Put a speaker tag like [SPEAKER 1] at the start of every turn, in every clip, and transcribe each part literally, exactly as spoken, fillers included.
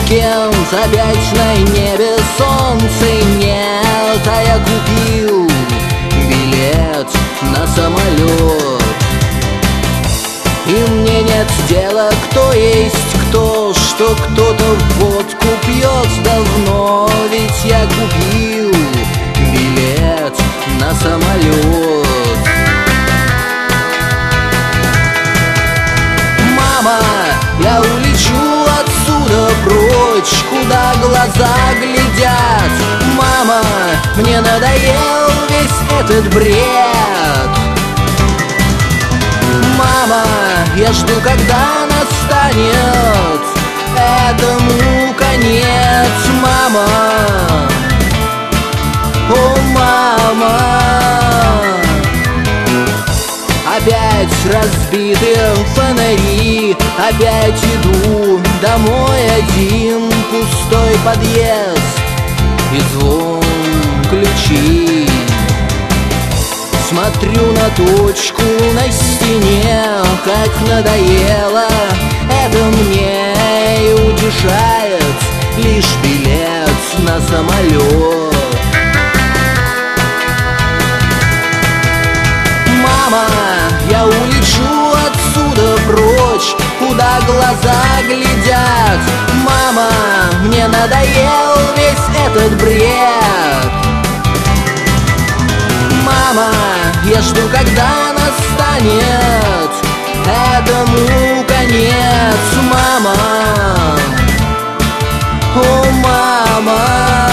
[SPEAKER 1] уикенд, опять на небе солнца нет, а я купил билет на самолет. И мне нет дела, кто есть кто, что кто-то водку пьет давно, ведь я купил билет на самолет. Мама, я улечу отсюда прочь, куда глаза глядят. Мама, мне надоел весь этот бред. Мама, я жду, когда настанет этому конец. Мама, о мама, опять разбитые фонари, опять иду домой один, пустой подъезд и звон ключей. Смотрю на точку на стене, как надоело это мне, и утешает лишь билет на самолет. Мама, я улечу отсюда прочь, куда глаза глядят. Мама, мне надоел весь этот бред. Мама, я жду, когда настанет этому конец. Мама, о мама.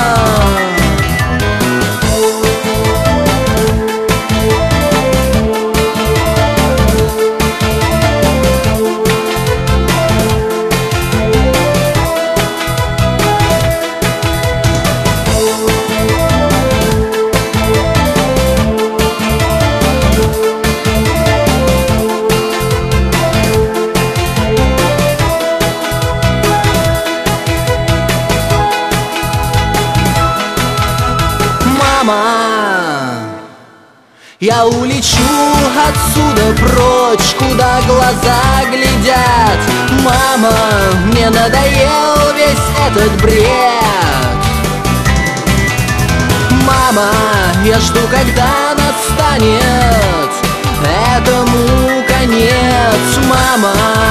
[SPEAKER 1] Я улечу отсюда прочь, куда глаза глядят. Мама, мне надоел весь этот бред. Мама, я жду, когда настанет этому конец. Мама.